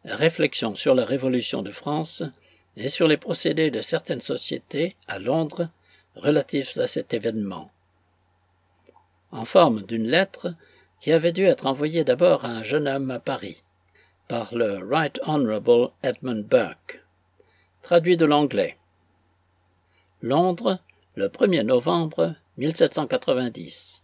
Réflexion sur la Révolution de France et sur les procédés de certaines sociétés à Londres relatifs à cet événement. En forme d'une lettre qui avait dû être envoyée d'abord à un jeune homme à Paris, par le Right Honourable Edmund Burke. Traduit de l'anglais. Londres, le 1er novembre 1790.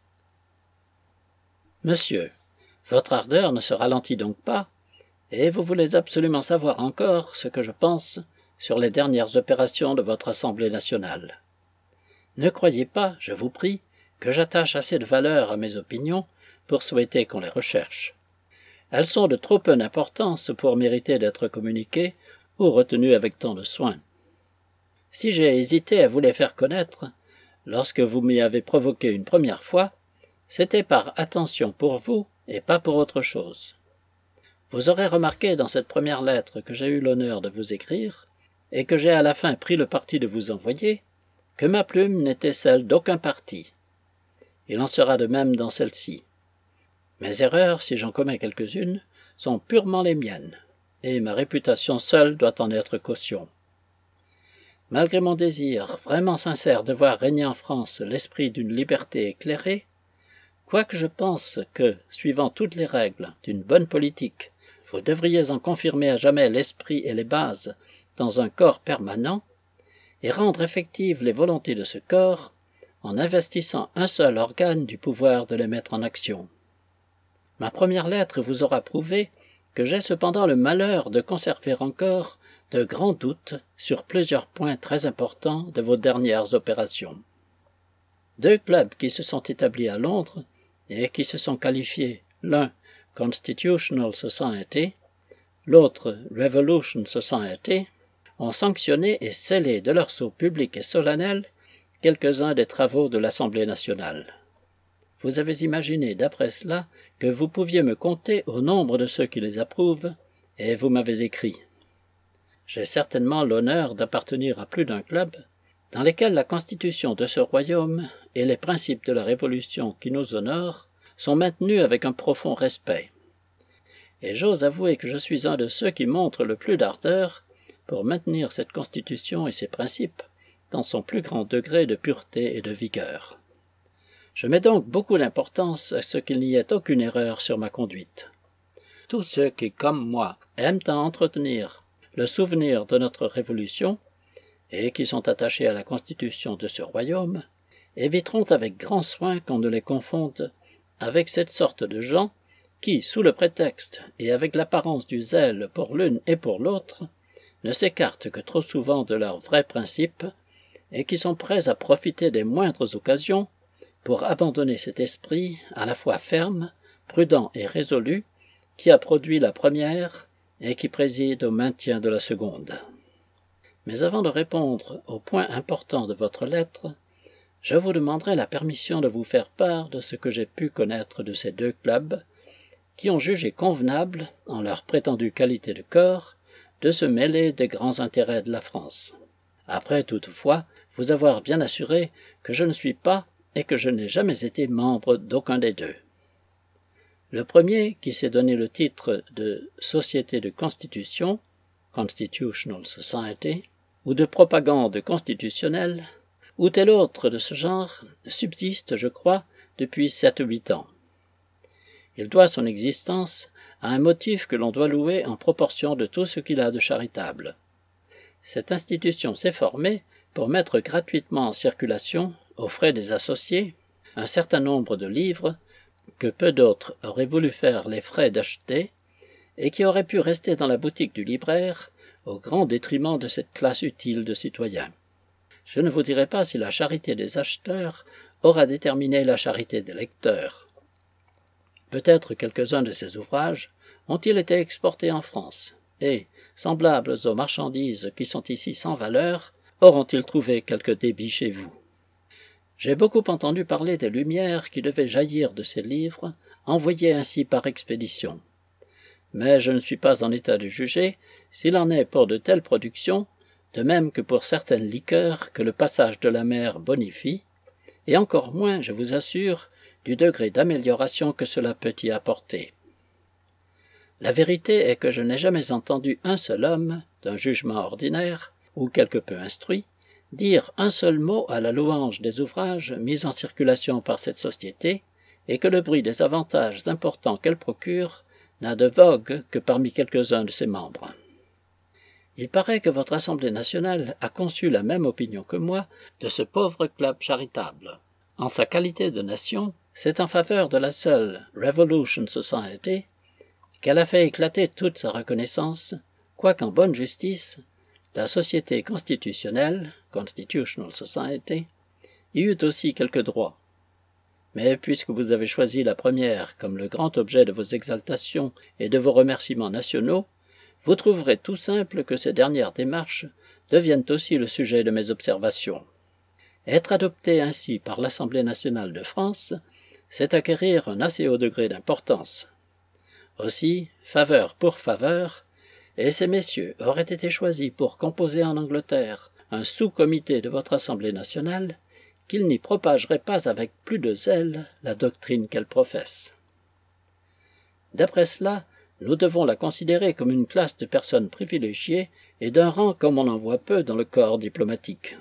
Monsieur, votre ardeur ne se ralentit donc pas, et vous voulez absolument savoir encore ce que je pense sur les dernières opérations de votre Assemblée nationale. Ne croyez pas, je vous prie, que j'attache assez de valeur à mes opinions pour souhaiter qu'on les recherche. Elles sont de trop peu d'importance pour mériter d'être communiquées ou retenues avec tant de soin. Si j'ai hésité à vous les faire connaître, lorsque vous m'y avez provoqué une première fois, c'était par attention pour vous et pas pour autre chose. Vous aurez remarqué dans cette première lettre que j'ai eu l'honneur de vous écrire, et que j'ai à la fin pris le parti de vous envoyer, que ma plume n'était celle d'aucun parti. Il en sera de même dans celle-ci. Mes erreurs, si j'en commets quelques-unes, sont purement les miennes, et ma réputation seule doit en être caution. Malgré mon désir vraiment sincère de voir régner en France l'esprit d'une liberté éclairée, quoique je pense que, suivant toutes les règles d'une bonne politique, vous devriez en confirmer à jamais l'esprit et les bases dans un corps permanent, et rendre effectives les volontés de ce corps, en investissant un seul organe du pouvoir de les mettre en action. Ma première lettre vous aura prouvé que j'ai cependant le malheur de conserver encore de grands doutes sur plusieurs points très importants de vos dernières opérations. 2 clubs qui se sont établis à Londres et qui se sont qualifiés, l'un Constitutional Society, l'autre Revolution Society, ont sanctionné et scellé de leur sceau public et solennel quelques-uns des travaux de l'Assemblée nationale. Vous avez imaginé d'après cela que vous pouviez me compter au nombre de ceux qui les approuvent, et vous m'avez écrit. J'ai certainement l'honneur d'appartenir à plus d'un club, dans lesquels la constitution de ce royaume et les principes de la Révolution qui nous honorent sont maintenus avec un profond respect. Et j'ose avouer que je suis un de ceux qui montrent le plus d'ardeur pour maintenir cette constitution et ses principes dans son plus grand degré de pureté et de vigueur. Je mets donc beaucoup d'importance à ce qu'il n'y ait aucune erreur sur ma conduite. Tous ceux qui, comme moi, aiment à entretenir le souvenir de notre Révolution, et qui sont attachés à la constitution de ce royaume, éviteront avec grand soin qu'on ne les confonde avec cette sorte de gens qui, sous le prétexte et avec l'apparence du zèle pour l'une et pour l'autre, ne s'écartent que trop souvent de leurs vrais principes et qui sont prêts à profiter des moindres occasions pour abandonner cet esprit à la fois ferme, prudent et résolu qui a produit la première et qui préside au maintien de la seconde. Mais avant de répondre aux points importants de votre lettre, je vous demanderai la permission de vous faire part de ce que j'ai pu connaître de ces 2 clubs qui ont jugé convenable, en leur prétendue qualité de corps, de se mêler des grands intérêts de la France. Après toutefois vous avoir bien assuré que je ne suis pas et que je n'ai jamais été membre d'aucun des 2. Le premier, qui s'est donné le titre de Société de Constitution, Constitutional Society, ou de propagande constitutionnelle, ou tel autre de ce genre, subsiste, je crois, depuis 7 ou 8 ans. Il doit son existence à un motif que l'on doit louer en proportion de tout ce qu'il a de charitable. Cette institution s'est formée pour mettre gratuitement en circulation, aux frais des associés, un certain nombre de livres que peu d'autres auraient voulu faire les frais d'acheter et qui auraient pu rester dans la boutique du libraire au grand détriment de cette classe utile de citoyens. Je ne vous dirai pas si la charité des acheteurs aura déterminé la charité des lecteurs. Peut-être quelques-uns de ces ouvrages ont-ils été exportés en France, et, semblables aux marchandises qui sont ici sans valeur, auront-ils trouvé quelque débit chez vous. J'ai beaucoup entendu parler des lumières qui devaient jaillir de ces livres, envoyés ainsi par expédition. Mais je ne suis pas en état de juger s'il en est pour de telles productions, de même que pour certaines liqueurs que le passage de la mer bonifie, et encore moins, je vous assure, du degré d'amélioration que cela peut y apporter. La vérité est que je n'ai jamais entendu un seul homme, d'un jugement ordinaire, ou quelque peu instruit, dire un seul mot à la louange des ouvrages mis en circulation par cette société, et que le bruit des avantages importants qu'elle procure n'a de vogue que parmi quelques-uns de ses membres. Il paraît que votre Assemblée nationale a conçu la même opinion que moi de ce pauvre club charitable. En sa qualité de nation, c'est en faveur de la seule Revolution Society qu'elle a fait éclater toute sa reconnaissance, quoiqu'en bonne justice, la Société constitutionnelle, Constitutional Society, y eut aussi quelques droits. Mais puisque vous avez choisi la première comme le grand objet de vos exaltations et de vos remerciements nationaux, vous trouverez tout simple que ces dernières démarches deviennent aussi le sujet de mes observations. Être adopté ainsi par l'Assemblée nationale de France, c'est acquérir un assez haut degré d'importance. Aussi, faveur pour faveur, et ces messieurs auraient été choisis pour composer en Angleterre un sous-comité de votre Assemblée nationale, qu'ils n'y propageraient pas avec plus de zèle la doctrine qu'elle professe. D'après cela, nous devons la considérer comme une classe de personnes privilégiées et d'un rang comme on en voit peu dans le corps diplomatique.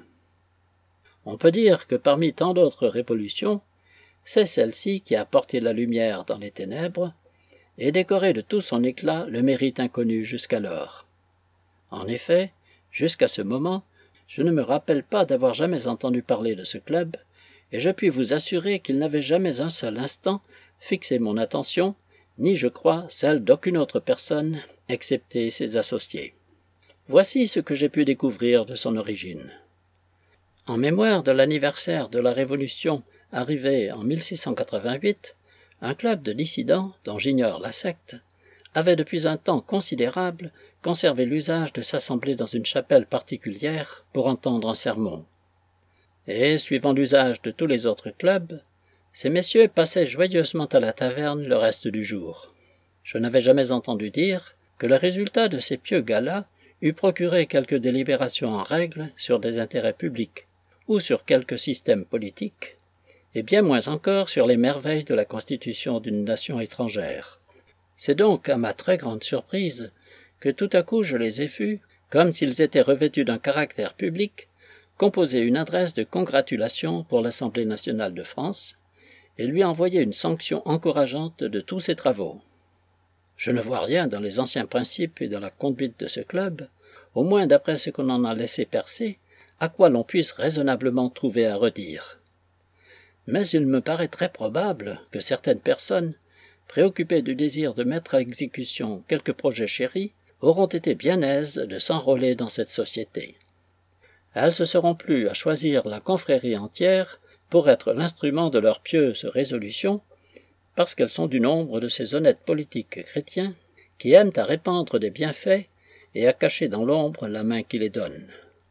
On peut dire que parmi tant d'autres révolutions, c'est celle-ci qui a porté la lumière dans les ténèbres et décoré de tout son éclat le mérite inconnu jusqu'alors. En effet, jusqu'à ce moment, je ne me rappelle pas d'avoir jamais entendu parler de ce club, et je puis vous assurer qu'il n'avait jamais un seul instant fixé mon attention, ni, je crois, celle d'aucune autre personne, excepté ses associés. Voici ce que j'ai pu découvrir de son origine. En mémoire de l'anniversaire de la Révolution arrivée en 1688, un club de dissidents, dont j'ignore la secte, avait depuis un temps considérable conservé l'usage de s'assembler dans une chapelle particulière pour entendre un sermon. Et, suivant l'usage de tous les autres clubs, ces messieurs passaient joyeusement à la taverne le reste du jour. Je n'avais jamais entendu dire que le résultat de ces pieux galas eût procuré quelque délibération en règle sur des intérêts publics, ou sur quelque système politique, et bien moins encore sur les merveilles de la constitution d'une nation étrangère. C'est donc, à ma très grande surprise, que tout à coup je les ai vus, comme s'ils étaient revêtus d'un caractère public, composer une adresse de congratulation pour l'Assemblée nationale de France, et lui envoyer une sanction encourageante de tous ses travaux. Je ne vois rien dans les anciens principes et dans la conduite de ce club, au moins d'après ce qu'on en a laissé percer, à quoi l'on puisse raisonnablement trouver à redire. Mais il me paraît très probable que certaines personnes, préoccupées du désir de mettre à exécution quelques projets chéris, auront été bien aises de s'enrôler dans cette société. Elles se seront plues à choisir la confrérie entière pour être l'instrument de leurs pieuses résolutions, parce qu'elles sont du nombre de ces honnêtes politiques chrétiens qui aiment à répandre des bienfaits et à cacher dans l'ombre la main qui les donne.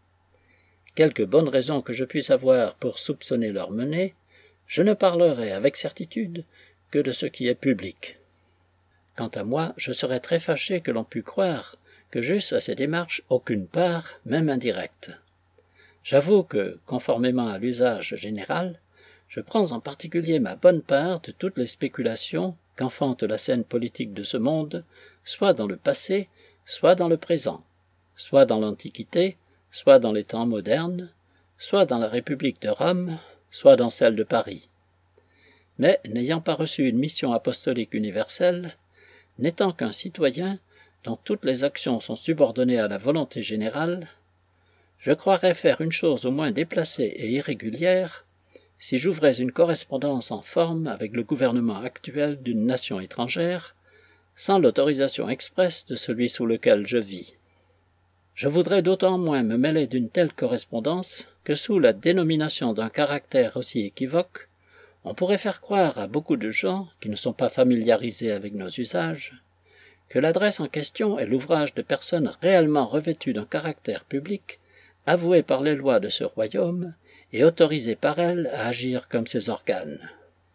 Quelque bonne raison que je puisse avoir pour soupçonner leur menée, je ne parlerai avec certitude que de ce qui est public. Quant à moi, je serais très fâché que l'on pût croire que j'eusse à ces démarches aucune part, même indirecte. J'avoue que, conformément à l'usage général, je prends en particulier ma bonne part de toutes les spéculations qu'enfante la scène politique de ce monde, soit dans le passé, soit dans le présent, soit dans l'Antiquité, soit dans les temps modernes, soit dans la République de Rome, soit dans celle de Paris. Mais, n'ayant pas reçu une mission apostolique universelle, n'étant qu'un citoyen dont toutes les actions sont subordonnées à la volonté générale, je croirais faire une chose au moins déplacée et irrégulière si j'ouvrais une correspondance en forme avec le gouvernement actuel d'une nation étrangère, sans l'autorisation expresse de celui sous lequel je vis. Je voudrais d'autant moins me mêler d'une telle correspondance que sous la dénomination d'un caractère aussi équivoque, on pourrait faire croire à beaucoup de gens qui ne sont pas familiarisés avec nos usages que l'adresse en question est l'ouvrage de personnes réellement revêtues d'un caractère public, avouées par les lois de ce royaume et autorisées par elles à agir comme ses organes.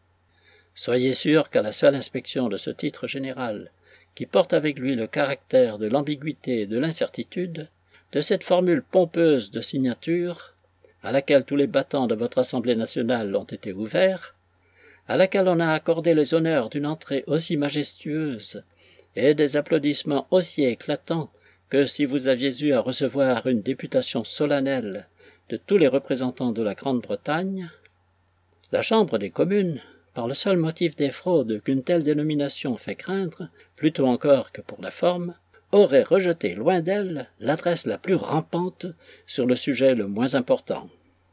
Soyez sûr qu'à la seule inspection de ce titre général, qui porte avec lui le caractère de l'ambiguïté et de l'incertitude, de cette formule pompeuse de signature, à laquelle tous les battants de votre Assemblée nationale ont été ouverts, à laquelle on a accordé les honneurs d'une entrée aussi majestueuse et des applaudissements aussi éclatants que si vous aviez eu à recevoir une députation solennelle de tous les représentants de la Grande-Bretagne, la Chambre des communes, par le seul motif des fraudes qu'une telle dénomination fait craindre, plutôt encore que pour la forme, aurait rejeté loin d'elle l'adresse la plus rampante sur le sujet le moins important.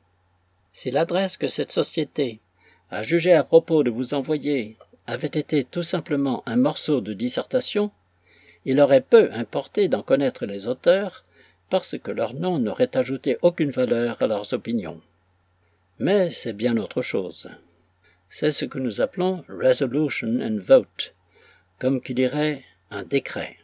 Si l'adresse que cette société a jugé à propos de vous envoyer avait été tout simplement un morceau de dissertation, il aurait peu importé d'en connaître les auteurs, parce que leur nom n'aurait ajouté aucune valeur à leurs opinions. Mais c'est bien autre chose. C'est ce que nous appelons « resolution and vote », comme qui dirait un décret.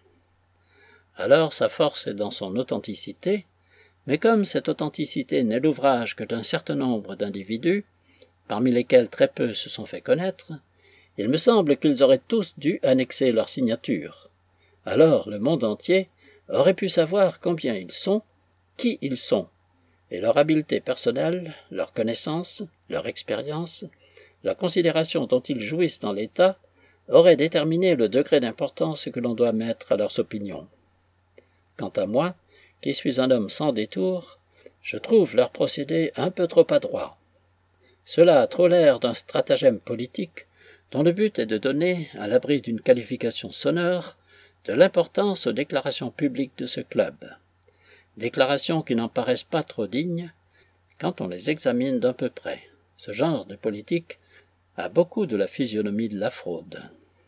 Alors sa force est dans son authenticité, mais comme cette authenticité n'est l'ouvrage que d'un certain nombre d'individus, parmi lesquels très peu se sont fait connaître, il me semble qu'ils auraient tous dû annexer leur signature. Alors le monde entier aurait pu savoir combien ils sont, qui ils sont, et leur habileté personnelle, leur connaissance, leur expérience, la considération dont ils jouissent dans l'État, auraient déterminé le degré d'importance que l'on doit mettre à leurs opinions. Quant à moi, qui suis un homme sans détour, je trouve leur procédé un peu trop adroit. Cela a trop l'air d'un stratagème politique dont le but est de donner, à l'abri d'une qualification sonore, de l'importance aux déclarations publiques de ce club. Déclarations qui n'en paraissent pas trop dignes quand on les examine d'un peu près. Ce genre de politique a beaucoup de la physionomie de la fraude.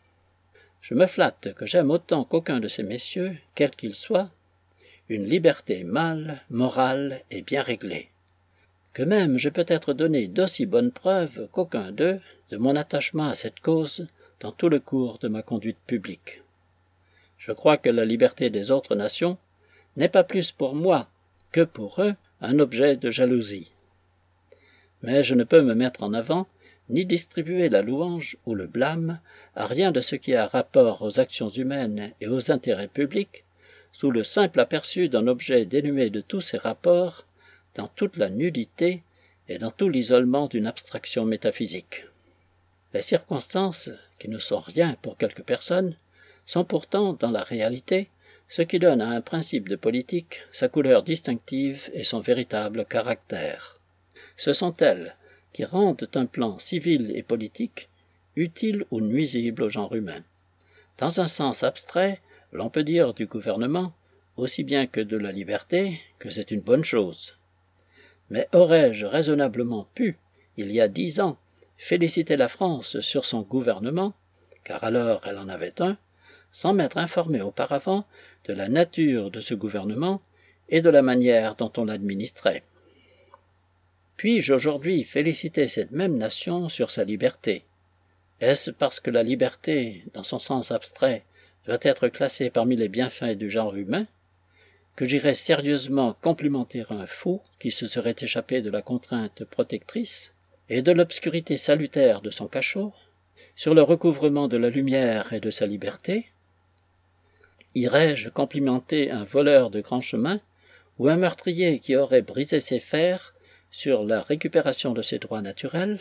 Je me flatte que j'aime autant qu'aucun de ces messieurs, quels qu'ils soient, une liberté mâle, morale et bien réglée. Que même je peux être donné d'aussi bonnes preuves qu'aucun d'eux de mon attachement à cette cause dans tout le cours de ma conduite publique. Je crois que la liberté des autres nations n'est pas plus pour moi que pour eux un objet de jalousie. Mais je ne peux me mettre en avant ni distribuer la louange ou le blâme à rien de ce qui a rapport aux actions humaines et aux intérêts publics, sous le simple aperçu d'un objet dénué de tous ses rapports, dans toute la nudité et dans tout l'isolement d'une abstraction métaphysique. Les circonstances, qui ne sont rien pour quelques personnes, sont pourtant, dans la réalité, ce qui donne à un principe de politique sa couleur distinctive et son véritable caractère. Ce sont elles qui rendent un plan civil et politique utile ou nuisible au genre humain. Dans un sens abstrait, l'on peut dire du gouvernement, aussi bien que de la liberté, que c'est une bonne chose. Mais aurais-je raisonnablement pu, il y a 10 ans, féliciter la France sur son gouvernement, car alors elle en avait un, sans m'être informé auparavant de la nature de ce gouvernement et de la manière dont on l'administrait? Puis-je aujourd'hui féliciter cette même nation sur sa liberté? Est-ce parce que la liberté, dans son sens abstrait, doit être classée parmi les bienfaits du genre humain, que j'irais sérieusement complimenter un fou qui se serait échappé de la contrainte protectrice et de l'obscurité salutaire de son cachot, sur le recouvrement de la lumière et de sa liberté? Irais-je complimenter un voleur de grand chemin ou un meurtrier qui aurait brisé ses fers sur la récupération de ses droits naturels?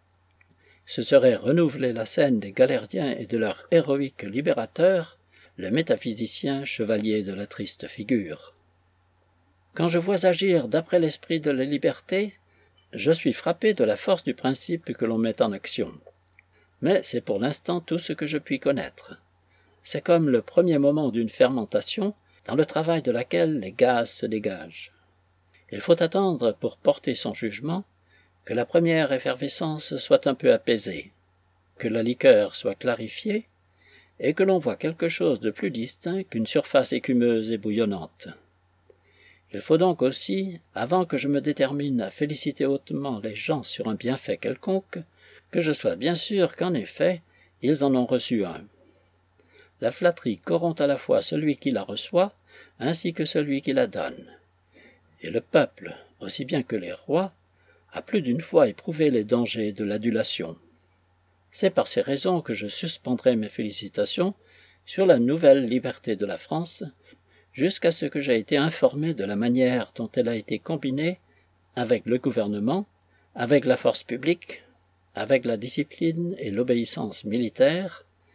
Ce serait renouveler la scène des galériens et de leur héroïque libérateur, le métaphysicien chevalier de la triste figure. Quand je vois agir d'après l'esprit de la liberté, je suis frappé de la force du principe que l'on met en action. Mais c'est pour l'instant tout ce que je puis connaître. C'est comme le premier moment d'une fermentation, dans le travail de laquelle les gaz se dégagent. Il faut attendre pour porter son jugement que la première effervescence soit un peu apaisée, que la liqueur soit clarifiée, et que l'on voit quelque chose de plus distinct qu'une surface écumeuse et bouillonnante. Il faut donc aussi, avant que je me détermine à féliciter hautement les gens sur un bienfait quelconque, que je sois bien sûr qu'en effet, ils en ont reçu un. La flatterie corrompt à la fois celui qui la reçoit, ainsi que celui qui la donne. Et le peuple, aussi bien que les rois, a plus d'une fois éprouvé les dangers de l'adulation. C'est par ces raisons que je suspendrai mes félicitations sur la nouvelle liberté de la France, jusqu'à ce que j'aie été informé de la manière dont elle a été combinée avec le gouvernement, avec la force publique, avec la discipline et l'obéissance militaire,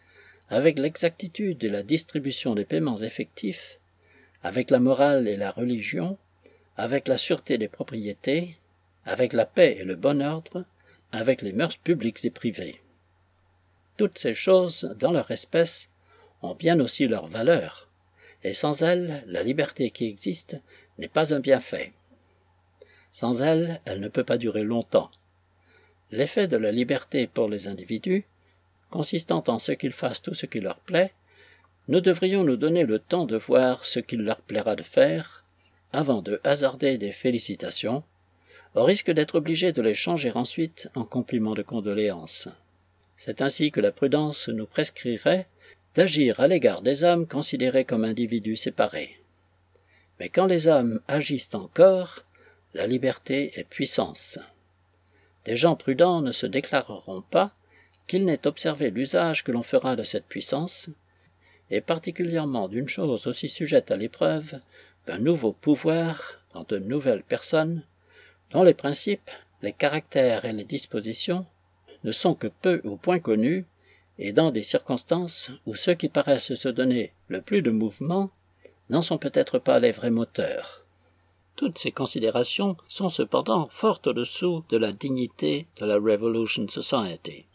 avec l'exactitude et la distribution des paiements effectifs, avec la morale et la religion, avec la sûreté des propriétés, avec la paix et le bon ordre, avec les mœurs publiques et privées. Toutes ces choses, dans leur espèce, ont bien aussi leur valeur, et sans elles, la liberté qui existe n'est pas un bienfait. Sans elle, elle ne peut pas durer longtemps. L'effet de la liberté pour les individus, consistant en ce qu'ils fassent tout ce qui leur plaît, nous devrions nous donner le temps de voir ce qu'il leur plaira de faire, avant de hasarder des félicitations, au risque d'être obligés de les changer ensuite en compliments de condoléances. C'est ainsi que la prudence nous prescrirait d'agir à l'égard des hommes considérés comme individus séparés. Mais quand les hommes agissent encore, la liberté est puissance. Des gens prudents ne se déclareront pas qu'ils n'aient observé l'usage que l'on fera de cette puissance, et particulièrement d'une chose aussi sujette à l'épreuve qu'un nouveau pouvoir dans de nouvelles personnes, dont les principes, les caractères et les dispositions ne sont que peu ou point connus, et dans des circonstances où ceux qui paraissent se donner le plus de mouvement n'en sont peut-être pas les vrais moteurs. Toutes ces considérations sont cependant fort au-dessous de la dignité de la Revolution Society.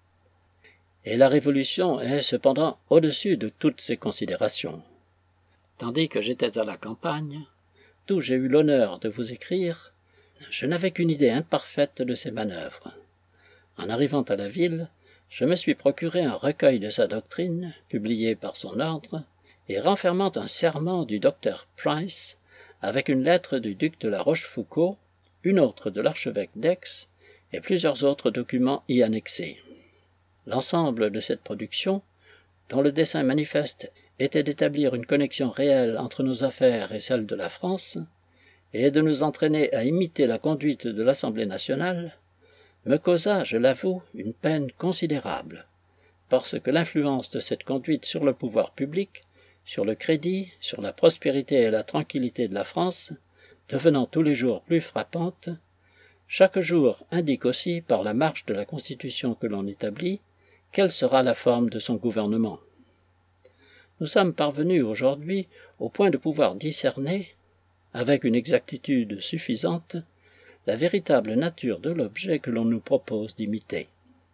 Et la Révolution est cependant au-dessus de toutes ces considérations. Tandis que j'étais à la campagne, d'où j'ai eu l'honneur de vous écrire, je n'avais qu'une idée imparfaite de ses manœuvres. En arrivant à la ville, je me suis procuré un recueil de sa doctrine, publié par son ordre, et renfermant un serment du docteur Price, avec une lettre du duc de la Rochefoucauld, une autre de l'archevêque d'Aix, et plusieurs autres documents y annexés. L'ensemble de cette production, dont le dessein manifeste était d'établir une connexion réelle entre nos affaires et celles de la France, et de nous entraîner à imiter la conduite de l'Assemblée nationale, me causa, je l'avoue, une peine considérable, parce que l'influence de cette conduite sur le pouvoir public, sur le crédit, sur la prospérité et la tranquillité de la France, devenant tous les jours plus frappante, chaque jour indique aussi, par la marche de la Constitution que l'on établit, quelle sera la forme de son gouvernement. Nous sommes parvenus aujourd'hui au point de pouvoir discerner, avec une exactitude suffisante, la véritable nature de l'objet que l'on nous propose d'imiter.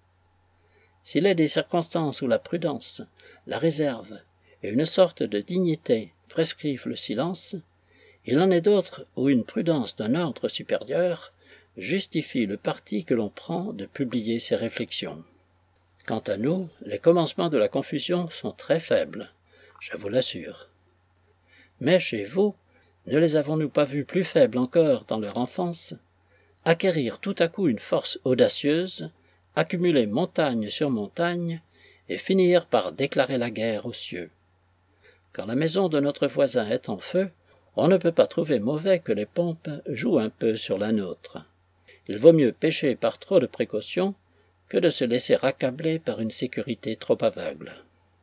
S'il est des circonstances où la prudence, la réserve et une sorte de dignité prescrivent le silence, il en est d'autres où une prudence d'un ordre supérieur justifie le parti que l'on prend de publier ses réflexions. Quant à nous, les commencements de la confusion sont très faibles, je vous l'assure. Mais chez vous, ne les avons-nous pas vus plus faibles encore dans leur enfance, acquérir tout à coup une force audacieuse, accumuler montagne sur montagne, et finir par déclarer la guerre aux cieux? Quand la maison de notre voisin est en feu, on ne peut pas trouver mauvais que les pompes jouent un peu sur la nôtre. Il vaut mieux pécher par trop de précautions que de se laisser accabler par une sécurité trop aveugle.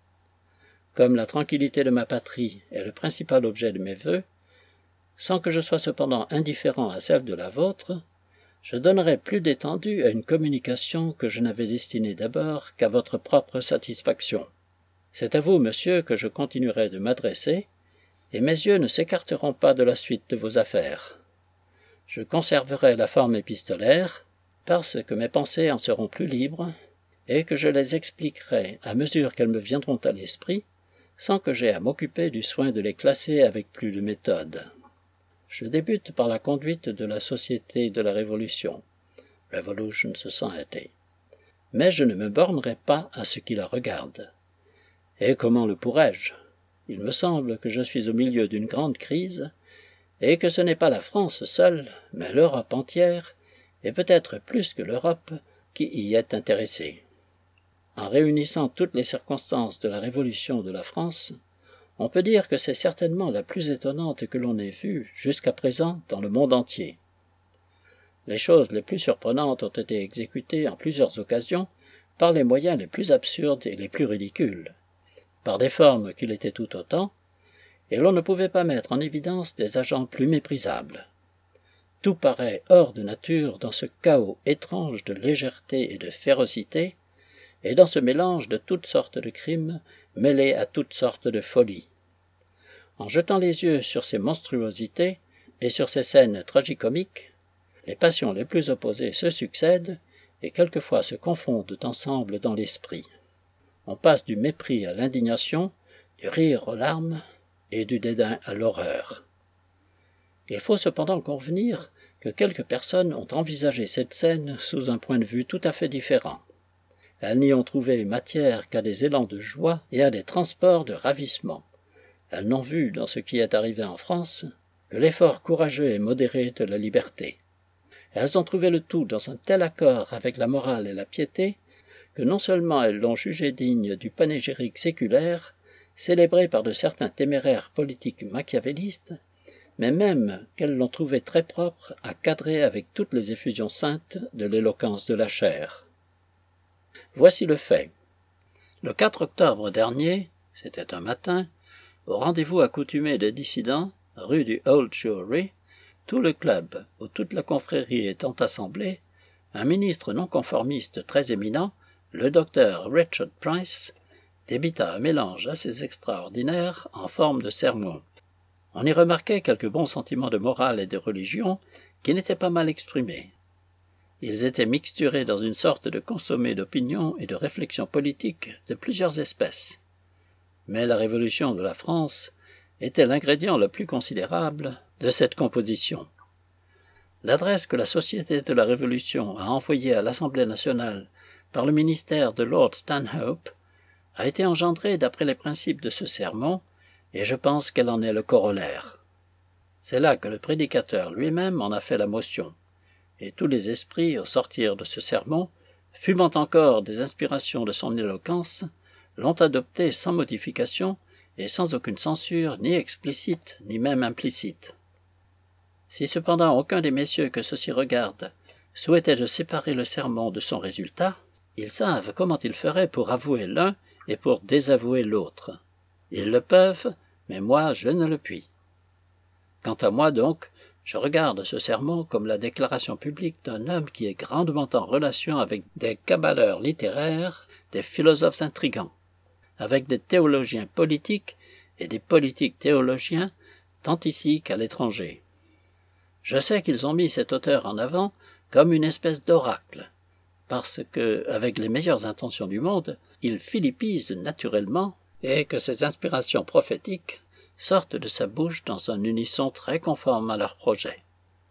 Comme la tranquillité de ma patrie est le principal objet de mes vœux, sans que je sois cependant indifférent à celle de la vôtre, je donnerai plus d'étendue à une communication que je n'avais destinée d'abord qu'à votre propre satisfaction. C'est à vous, monsieur, que je continuerai de m'adresser, et mes yeux ne s'écarteront pas de la suite de vos affaires. Je conserverai la forme épistolaire, parce que mes pensées en seront plus libres, et que je les expliquerai à mesure qu'elles me viendront à l'esprit, sans que j'aie à m'occuper du soin de les classer avec plus de méthode. Je débute par la conduite de la Société de la Révolution, Revolution Society, mais je ne me bornerai pas à ce qui la regarde. Et comment le pourrais-je? Il me semble que je suis au milieu d'une grande crise, et que ce n'est pas la France seule, mais l'Europe entière, et peut-être plus que l'Europe, qui y est intéressée. En réunissant toutes les circonstances de la Révolution de la France, on peut dire que c'est certainement la plus étonnante que l'on ait vue jusqu'à présent dans le monde entier. Les choses les plus surprenantes ont été exécutées en plusieurs occasions par les moyens les plus absurdes et les plus ridicules, par des formes qui l'étaient tout autant, et l'on ne pouvait pas mettre en évidence des agents plus méprisables. Tout paraît hors de nature dans ce chaos étrange de légèreté et de férocité, et dans ce mélange de toutes sortes de crimes mêlés à toutes sortes de folies. En jetant les yeux sur ces monstruosités et sur ces scènes tragicomiques, les passions les plus opposées se succèdent et quelquefois se confondent ensemble dans l'esprit. On passe du mépris à l'indignation, du rire aux larmes et du dédain à l'horreur. Il faut cependant convenir que quelques personnes ont envisagé cette scène sous un point de vue tout à fait différent. Elles n'y ont trouvé matière qu'à des élans de joie et à des transports de ravissement. Elles n'ont vu dans ce qui est arrivé en France que l'effort courageux et modéré de la liberté. Elles ont trouvé le tout dans un tel accord avec la morale et la piété que non seulement elles l'ont jugé digne du panégyrique séculaire, célébré par de certains téméraires politiques machiavélistes, mais même qu'elles l'ont trouvé très propre à cadrer avec toutes les effusions saintes de l'éloquence de la chair. Voici le fait. Le 4 octobre dernier, c'était un matin, au rendez-vous accoutumé des dissidents, rue du Old Jewry, tout le club ou toute la confrérie étant assemblée, un ministre non-conformiste très éminent, le docteur Richard Price, débita un mélange assez extraordinaire en forme de sermon. On y remarquait quelques bons sentiments de morale et de religion qui n'étaient pas mal exprimés. Ils étaient mixturés dans une sorte de consommé d'opinion et de réflexion politique de plusieurs espèces. Mais la Révolution de la France était l'ingrédient le plus considérable de cette composition. L'adresse que la Société de la Révolution a envoyée à l'Assemblée nationale par le ministère de Lord Stanhope a été engendrée d'après les principes de ce sermon, et je pense qu'elle en est le corollaire. C'est là que le prédicateur lui-même en a fait la motion, et tous les esprits, au sortir de ce sermon, fumant encore des inspirations de son éloquence, l'ont adopté sans modification et sans aucune censure ni explicite ni même implicite. Si cependant aucun des messieurs que ceci regarde souhaitait de séparer le sermon de son résultat, ils savent comment ils feraient pour avouer l'un et pour désavouer l'autre. Ils le peuvent, mais moi je ne le puis. Quant à moi donc, je regarde ce sermon comme la déclaration publique d'un homme qui est grandement en relation avec des cabaleurs littéraires, des philosophes intrigants, avec des théologiens politiques et des politiques théologiens, tant ici qu'à l'étranger. Je sais qu'ils ont mis cet auteur en avant comme une espèce d'oracle, parce que, avec les meilleures intentions du monde, il philippise naturellement, et que ses inspirations prophétiques sortent de sa bouche dans un unisson très conforme à leur projet.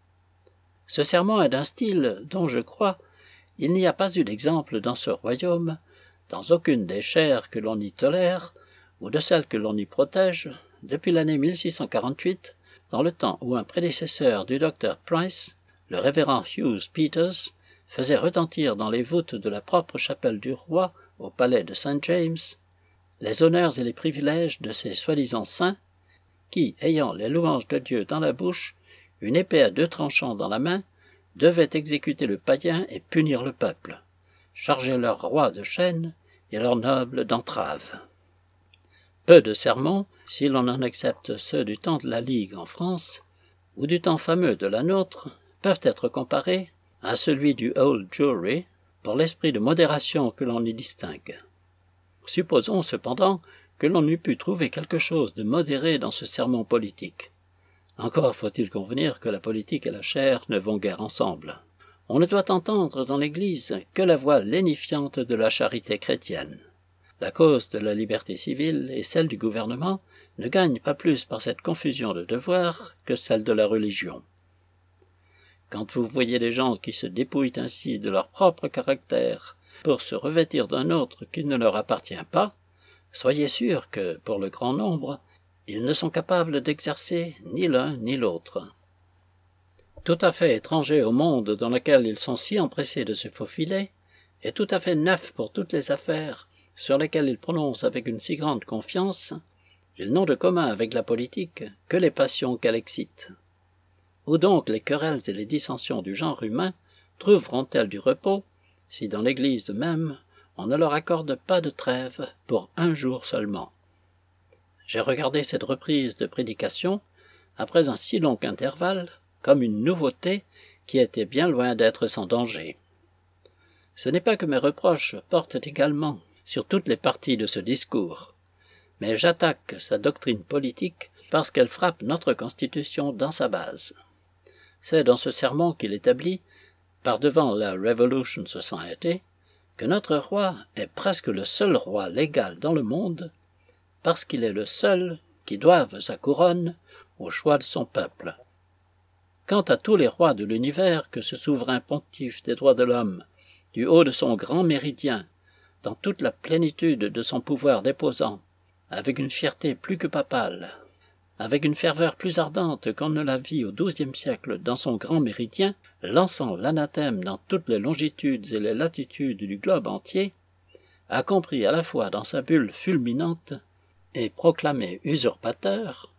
Ce sermon est d'un style dont, je crois, il n'y a pas eu d'exemple dans ce royaume, dans aucune des chaires que l'on y tolère, ou de celles que l'on y protège, depuis l'année 1648, dans le temps où un prédécesseur du docteur Price, le révérend Hughes Peters, faisait retentir dans les voûtes de la propre chapelle du roi, au palais de St. James, les honneurs et les privilèges de ces soi-disant saints, qui, ayant les louanges de Dieu dans la bouche, une épée à 2 tranchants dans la main, devaient exécuter le païen et punir le peuple, charger leur roi de chaînes et leurs nobles d'entraves. Peu de sermons, si l'on en accepte ceux du temps de la Ligue en France, ou du temps fameux de la nôtre, peuvent être comparés à celui du Old Jewry pour l'esprit de modération que l'on y distingue. Supposons cependant que l'on eût pu trouver quelque chose de modéré dans ce sermon politique. Encore faut-il convenir que la politique et la chair ne vont guère ensemble. On ne doit entendre dans l'Église que la voix lénifiante de la charité chrétienne. La cause de la liberté civile et celle du gouvernement ne gagnent pas plus par cette confusion de devoirs que celle de la religion. Quand vous voyez des gens qui se dépouillent ainsi de leur propre caractère pour se revêtir d'un autre qui ne leur appartient pas, soyez sûr que, pour le grand nombre, ils ne sont capables d'exercer ni l'un ni l'autre. Tout à fait étranger au monde dans lequel ils sont si empressés de se faufiler, et tout à fait neufs pour toutes les affaires sur lesquelles ils prononcent avec une si grande confiance, ils n'ont de commun avec la politique que les passions qu'elle excite. Où donc les querelles et les dissensions du genre humain trouveront-elles du repos, si dans l'Église même on ne leur accorde pas de trêve pour un jour seulement? J'ai regardé cette reprise de prédication, après un si long intervalle, comme une nouveauté qui était bien loin d'être sans danger. Ce n'est pas que mes reproches portent également sur toutes les parties de ce discours, mais j'attaque sa doctrine politique parce qu'elle frappe notre Constitution dans sa base. C'est dans ce sermon qu'il établit, par devant la Revolution Society, que notre roi est presque le seul roi légal dans le monde, parce qu'il est le seul qui doive sa couronne au choix de son peuple. Quant à tous les rois de l'univers que ce souverain pontife des droits de l'homme, du haut de son grand méridien, dans toute la plénitude de son pouvoir déposant, avec une fierté plus que papale, avec une ferveur plus ardente qu'on ne la vit au XIIe siècle dans son grand méridien, lançant l'anathème dans toutes les longitudes et les latitudes du globe entier, a compris à la fois dans sa bulle fulminante et proclamé usurpateur,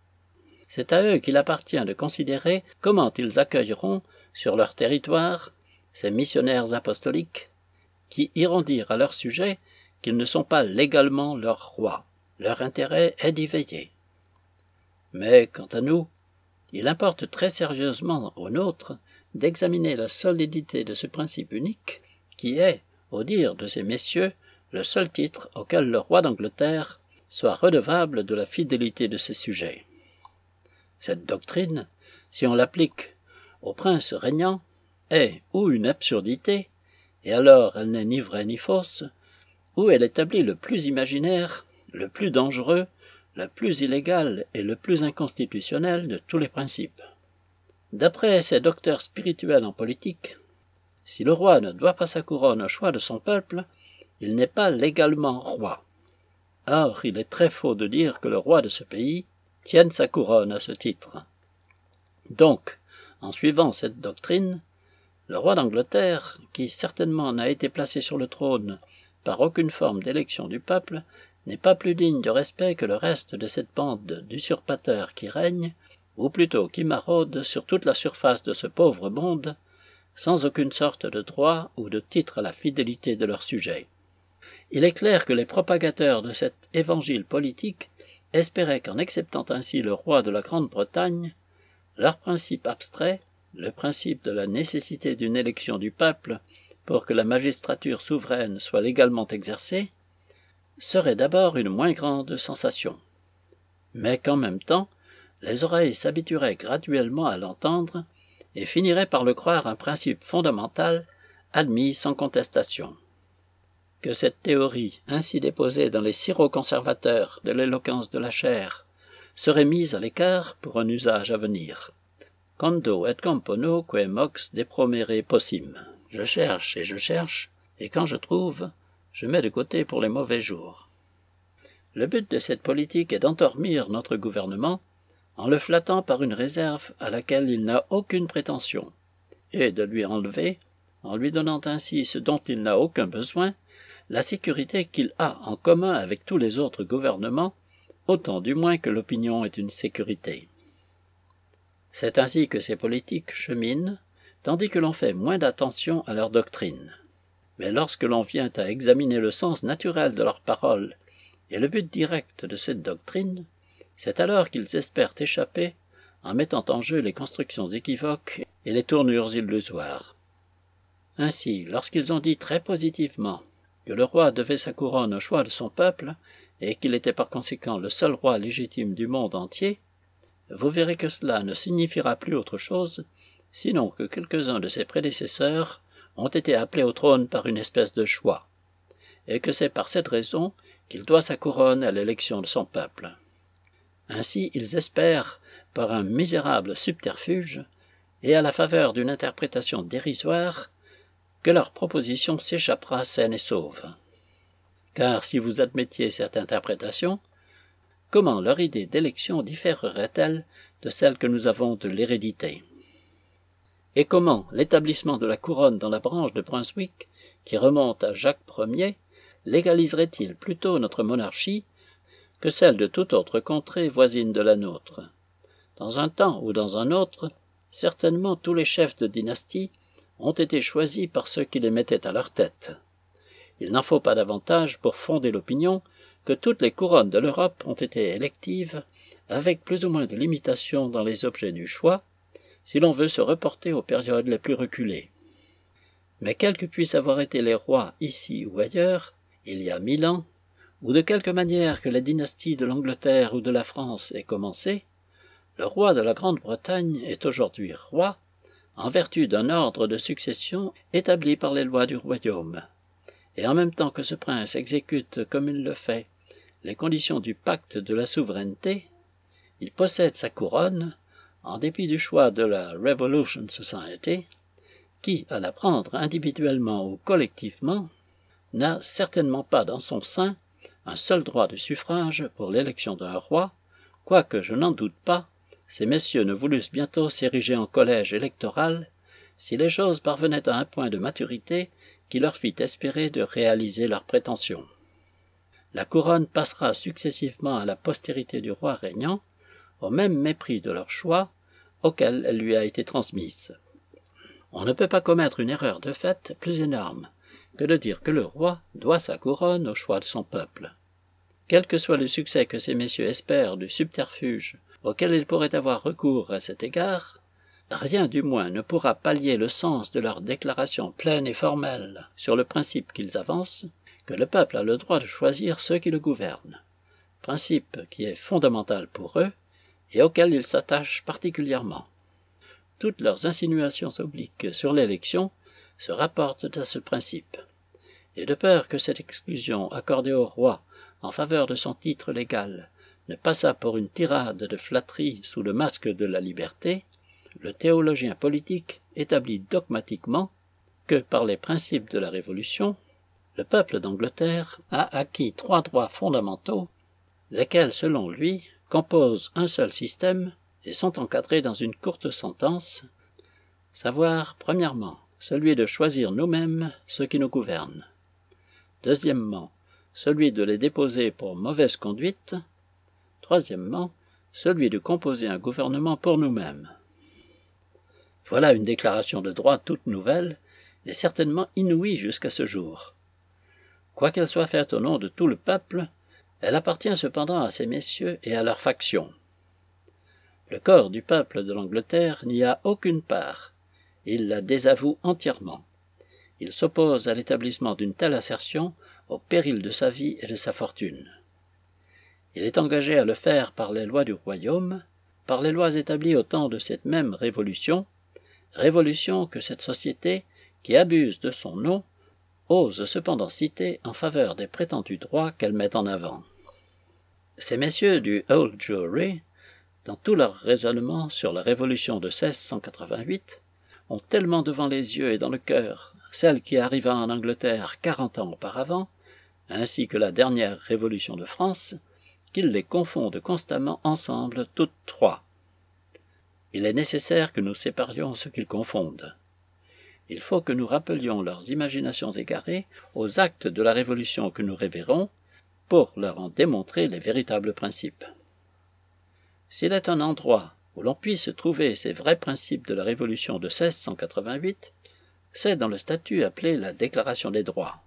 c'est à eux qu'il appartient de considérer comment ils accueilleront sur leur territoire ces missionnaires apostoliques qui iront dire à leur sujet qu'ils ne sont pas légalement leurs rois. Leur intérêt est d'y veiller. Mais, quant à nous, il importe très sérieusement au nôtre d'examiner la solidité de ce principe unique, qui est, au dire de ces messieurs, le seul titre auquel le roi d'Angleterre soit redevable de la fidélité de ses sujets. Cette doctrine, si on l'applique au prince régnant, est ou une absurdité, et alors elle n'est ni vraie ni fausse, ou elle établit le plus imaginaire, le plus dangereux, le plus illégal et le plus inconstitutionnel de tous les principes. D'après ces docteurs spirituels en politique, si le roi ne doit pas sa couronne au choix de son peuple, il n'est pas légalement roi. Or, il est très faux de dire que le roi de ce pays tienne sa couronne à ce titre. Donc, en suivant cette doctrine, le roi d'Angleterre, qui certainement n'a été placé sur le trône par aucune forme d'élection du peuple, n'est pas plus digne de respect que le reste de cette bande d'usurpateurs qui règnent, ou plutôt qui maraudent sur toute la surface de ce pauvre monde, sans aucune sorte de droit ou de titre à la fidélité de leurs sujets. Il est clair que les propagateurs de cet évangile politique espéraient qu'en acceptant ainsi le roi de la Grande-Bretagne, leur principe abstrait, le principe de la nécessité d'une élection du peuple pour que la magistrature souveraine soit légalement exercée, serait d'abord une moins grande sensation. Mais qu'en même temps, les oreilles s'habitueraient graduellement à l'entendre et finiraient par le croire un principe fondamental admis sans contestation. Que cette théorie, ainsi déposée dans les syro-conservateurs de l'éloquence de la chair, serait mise à l'écart pour un usage à venir. Quando et compono que mox depromere possim. Je cherche, et quand je trouve, je mets de côté pour les mauvais jours. Le but de cette politique est d'endormir notre gouvernement en le flattant par une réserve à laquelle il n'a aucune prétention, et de lui enlever, en lui donnant ainsi ce dont il n'a aucun besoin, la sécurité qu'il a en commun avec tous les autres gouvernements, autant du moins que l'opinion est une sécurité. C'est ainsi que ces politiques cheminent, tandis que l'on fait moins d'attention à leur doctrine. Mais lorsque l'on vient à examiner le sens naturel de leurs paroles et le but direct de cette doctrine, c'est alors qu'ils espèrent échapper en mettant en jeu les constructions équivoques et les tournures illusoires. Ainsi, lorsqu'ils ont dit très positivement que le roi devait sa couronne au choix de son peuple et qu'il était par conséquent le seul roi légitime du monde entier, vous verrez que cela ne signifiera plus autre chose, sinon que quelques-uns de ses prédécesseurs ont été appelés au trône par une espèce de choix, et que c'est par cette raison qu'il doit sa couronne à l'élection de son peuple. Ainsi ils espèrent, par un misérable subterfuge, et à la faveur d'une interprétation dérisoire, que leur proposition s'échappera saine et sauve. Car si vous admettiez cette interprétation, comment leur idée d'élection différerait-elle de celle que nous avons de l'hérédité? Et comment l'établissement de la couronne dans la branche de Brunswick, qui remonte à Jacques Ier, légaliserait-il plutôt notre monarchie que celle de toute autre contrée voisine de la nôtre? Dans un temps ou dans un autre, certainement tous les chefs de dynastie ont été choisis par ceux qui les mettaient à leur tête. Il n'en faut pas davantage pour fonder l'opinion que toutes les couronnes de l'Europe ont été électives, avec plus ou moins de limitations dans les objets du choix, si l'on veut se reporter aux périodes les plus reculées. Mais quels que puissent avoir été les rois ici ou ailleurs, il y a 1000 ans, ou de quelque manière que la dynastie de l'Angleterre ou de la France ait commencé, le roi de la Grande-Bretagne est aujourd'hui roi, en vertu d'un ordre de succession établi par les lois du royaume. Et en même temps que ce prince exécute comme il le fait les conditions du pacte de la souveraineté, il possède sa couronne, en dépit du choix de la Revolution Society, qui, à la prendre individuellement ou collectivement, n'a certainement pas dans son sein un seul droit de suffrage pour l'élection d'un roi, quoique je n'en doute pas, ces messieurs ne voulussent bientôt s'ériger en collège électoral, si les choses parvenaient à un point de maturité qui leur fit espérer de réaliser leurs prétentions. La couronne passera successivement à la postérité du roi régnant, au même mépris de leur choix auquel elle lui a été transmise. On ne peut pas commettre une erreur de fait plus énorme que de dire que le roi doit sa couronne au choix de son peuple. Quel que soit le succès que ces messieurs espèrent du subterfuge auquel ils pourraient avoir recours à cet égard, rien du moins ne pourra pallier le sens de leur déclaration pleine et formelle sur le principe qu'ils avancent, que le peuple a le droit de choisir ceux qui le gouvernent, principe qui est fondamental pour eux et auquel ils s'attachent particulièrement. Toutes leurs insinuations obliques sur l'élection se rapportent à ce principe, et de peur que cette exclusion accordée au roi en faveur de son titre légal ne passât pour une tirade de flatterie sous le masque de la liberté, le théologien politique établit dogmatiquement que, par les principes de la Révolution, le peuple d'Angleterre a acquis 3 droits fondamentaux, lesquels, selon lui, composent un seul système et sont encadrés dans une courte sentence, savoir, premièrement, celui de choisir nous-mêmes ceux qui nous gouvernent, deuxièmement, celui de les déposer pour mauvaise conduite, troisièmement, celui de composer un gouvernement pour nous-mêmes. Voilà une déclaration de droit toute nouvelle et certainement inouïe jusqu'à ce jour. Quoiqu'elle soit faite au nom de tout le peuple, elle appartient cependant à ces messieurs et à leur faction. Le corps du peuple de l'Angleterre n'y a aucune part, il la désavoue entièrement. Il s'oppose à l'établissement d'une telle assertion au péril de sa vie et de sa fortune. Il est engagé à le faire par les lois du royaume, par les lois établies au temps de cette même révolution que cette société, qui abuse de son nom, ose cependant citer en faveur des prétendus droits qu'elle met en avant. Ces messieurs du Old Jewry, dans tout leur raisonnement sur la révolution de 1688, ont tellement devant les yeux et dans le cœur celle qui arriva en Angleterre 40 ans auparavant, ainsi que la dernière révolution de France, qu'ils les confondent constamment ensemble toutes 3. Il est nécessaire que nous séparions ce qu'ils confondent. Il faut que nous rappelions leurs imaginations égarées aux actes de la Révolution que nous révérons, pour leur en démontrer les véritables principes. S'il est un endroit où l'on puisse trouver ces vrais principes de la Révolution de 1688, c'est dans le statut appelé la Déclaration des droits.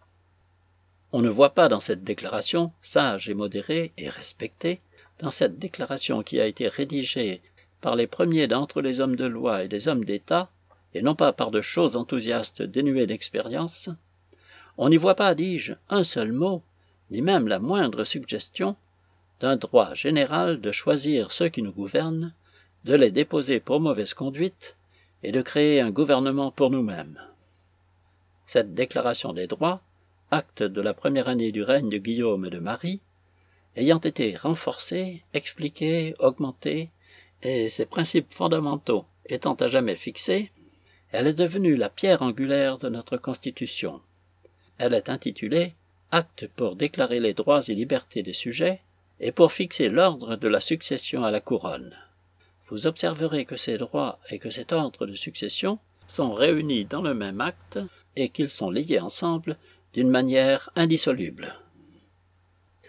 On ne voit pas dans cette déclaration, sage et modérée et respectée, dans cette déclaration qui a été rédigée par les premiers d'entre les hommes de loi et les hommes d'État, et non pas par de choses enthousiastes dénuées d'expérience, on n'y voit pas, dis-je, un seul mot, ni même la moindre suggestion, d'un droit général de choisir ceux qui nous gouvernent, de les déposer pour mauvaise conduite, et de créer un gouvernement pour nous-mêmes. Cette déclaration des droits, acte de la première année du règne de Guillaume et de Marie, ayant été renforcée, expliquée, augmentée, et ses principes fondamentaux étant à jamais fixés, elle est devenue la pierre angulaire de notre Constitution. Elle est intitulée « Acte pour déclarer les droits et libertés des sujets et pour fixer l'ordre de la succession à la couronne ». Vous observerez que ces droits et que cet ordre de succession sont réunis dans le même acte et qu'ils sont liés ensemble d'une manière indissoluble.